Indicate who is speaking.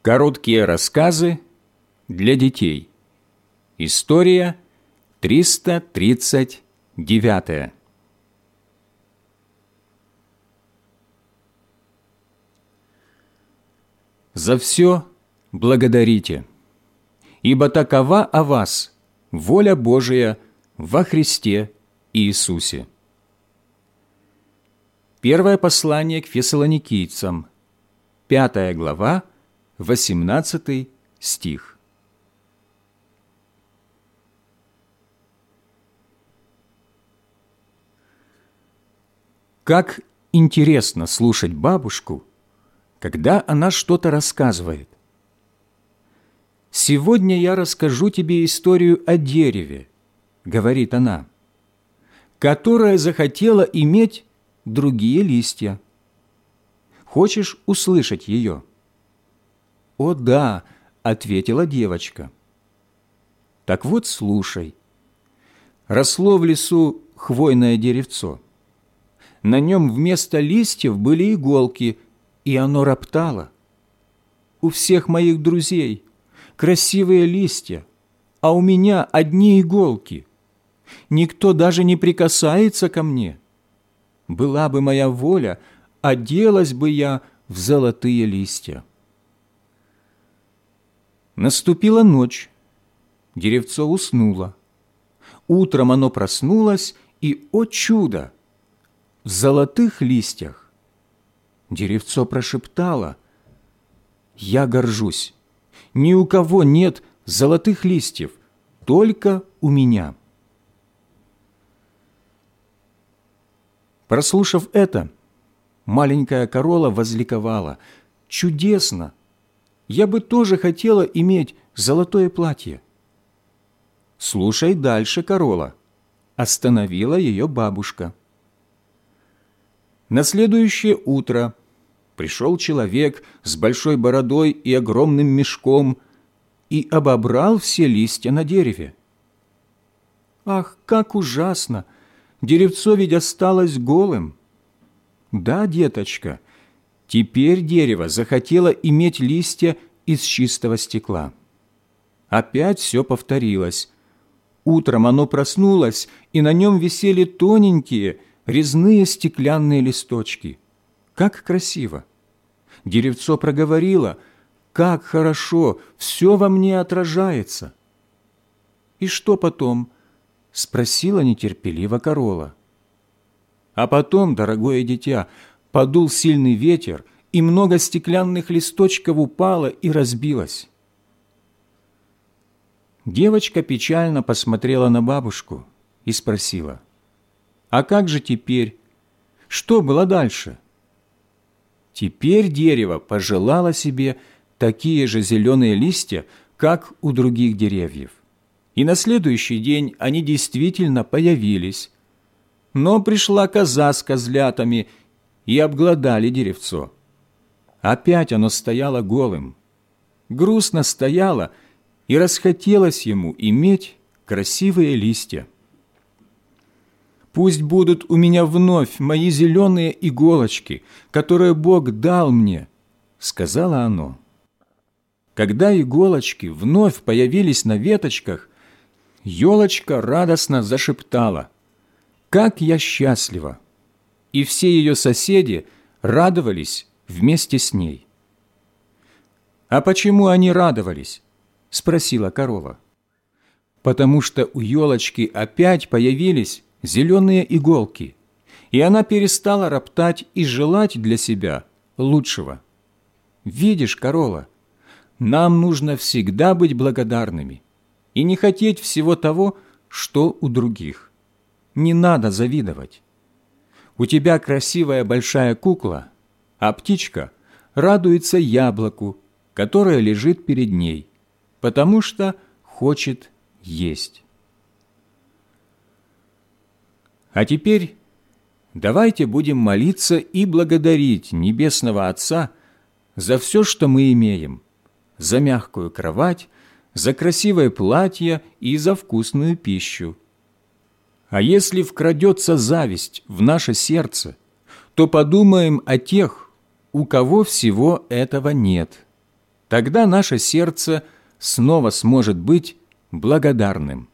Speaker 1: Короткие рассказы для детей. История 339. За все благодарите, ибо такова о вас воля Божия во Христе Иисусе. Первое послание к Фессалоникийцам, 5 глава, 18 стих. Как интересно слушать бабушку, когда она что-то рассказывает. «Сегодня я расскажу тебе историю о дереве», — говорит она, «которое захотело иметь другие листья. Хочешь услышать ее?» «О да», — ответила девочка. «Так вот, слушай. Росло в лесу хвойное деревцо. На нем вместо листьев были иголки, и оно роптало. У всех моих друзей красивые листья, а у меня одни иголки. Никто даже не прикасается ко мне. Была бы моя воля, оделась бы я в золотые листья». Наступила ночь, деревцо уснуло. Утром оно проснулось, и, о чудо, в золотых листьях. Деревцо прошептало: «Я горжусь. Ни у кого нет золотых листьев, только у меня». Прослушав это, маленькая Карола возликовала: «Чудесно! Я бы тоже хотела иметь золотое платье». «Слушай дальше, Карола», — остановила ее бабушка. На следующее утро пришел человек с большой бородой и огромным мешком и обобрал все листья на дереве. «Ах, как ужасно! Деревцо ведь осталось голым». «Да, деточка, теперь дерево захотело иметь листья из чистого стекла». Опять все повторилось. Утром оно проснулось, и на нем висели тоненькие, резные стеклянные листочки. Как красиво! Деревцо проговорило: «Как хорошо, все во мне отражается». «И что потом?» — спросила нетерпеливо Карола. «А потом, дорогое дитя, подул сильный ветер, и много стеклянных листочков упало и разбилось». Девочка печально посмотрела на бабушку и спросила: «А как же теперь? Что было дальше?» Теперь дерево пожелало себе такие же зеленые листья, как у других деревьев. И на следующий день они действительно появились. Но пришла коза с козлятами и обглодали деревцо. Опять оно стояло голым. Грустно стояло, и расхотелось ему иметь красивые листья. «Пусть будут у меня вновь мои зеленые иголочки, которые Бог дал мне», — сказала оно. Когда иголочки вновь появились на веточках, елочка радостно зашептала: «Как я счастлива!» И все ее соседи радовались вместе с ней. «А почему они радовались?» — спросила Карола. «Потому что у елочки опять появились зеленые иголки, и она перестала роптать и желать для себя лучшего. Видишь, Карола, нам нужно всегда быть благодарными и не хотеть всего того, что у других. Не надо завидовать. У тебя красивая большая кукла, а птичка радуется яблоку, которое лежит перед ней, потому что хочет есть». А теперь давайте будем молиться и благодарить Небесного Отца за все, что мы имеем, за мягкую кровать, за красивое платье и за вкусную пищу. А если вкрадется зависть в наше сердце, то подумаем о тех, у кого всего этого нет. тогда наше сердце снова сможет быть благодарным.